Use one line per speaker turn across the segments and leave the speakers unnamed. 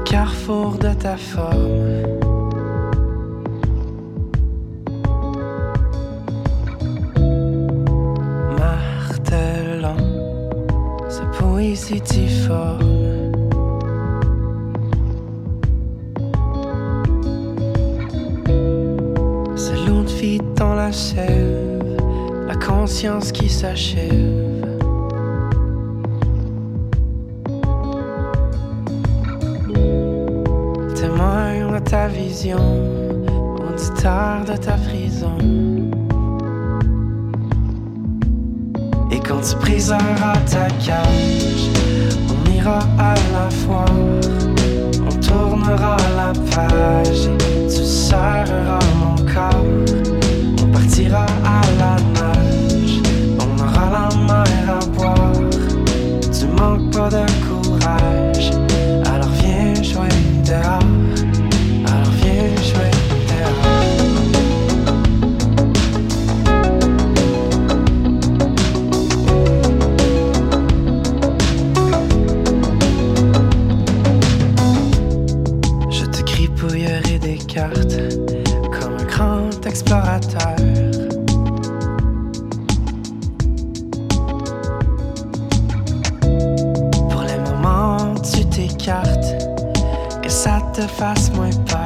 carrefour de ta forme. Martelant sa poésie difforme. C'est l'autre vie dans la sève, la conscience qui s'achève. Témoin de ta vision, auditeur de ta prison. Et quand tu briseras ta cage, on ira à la foire, on tournera la page et tu serreras mon corps. On partira à la nage, on aura la mer à boire. Tu manques pas de courage, alors viens jouer dehors. Alors viens jouer dehors. Je te gribouillerai des cartes comme un grand explorateur. Pour les moments où tu t'écartes, que ça te fasse moins peur.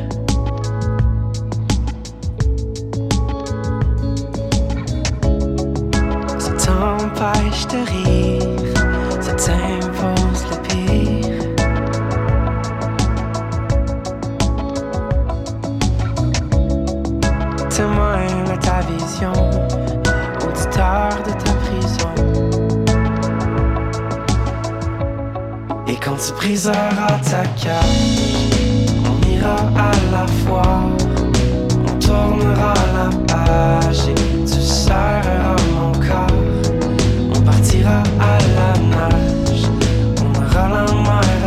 Ça t'empêche de rire, ça t'impose le pire. Témoin de ta vision, auditeur de ta prison. Et quand tu briseras ta cage, on ira à la foire, on tournera la page et tu serreras mon corps. On partira à la nage, on aura la mer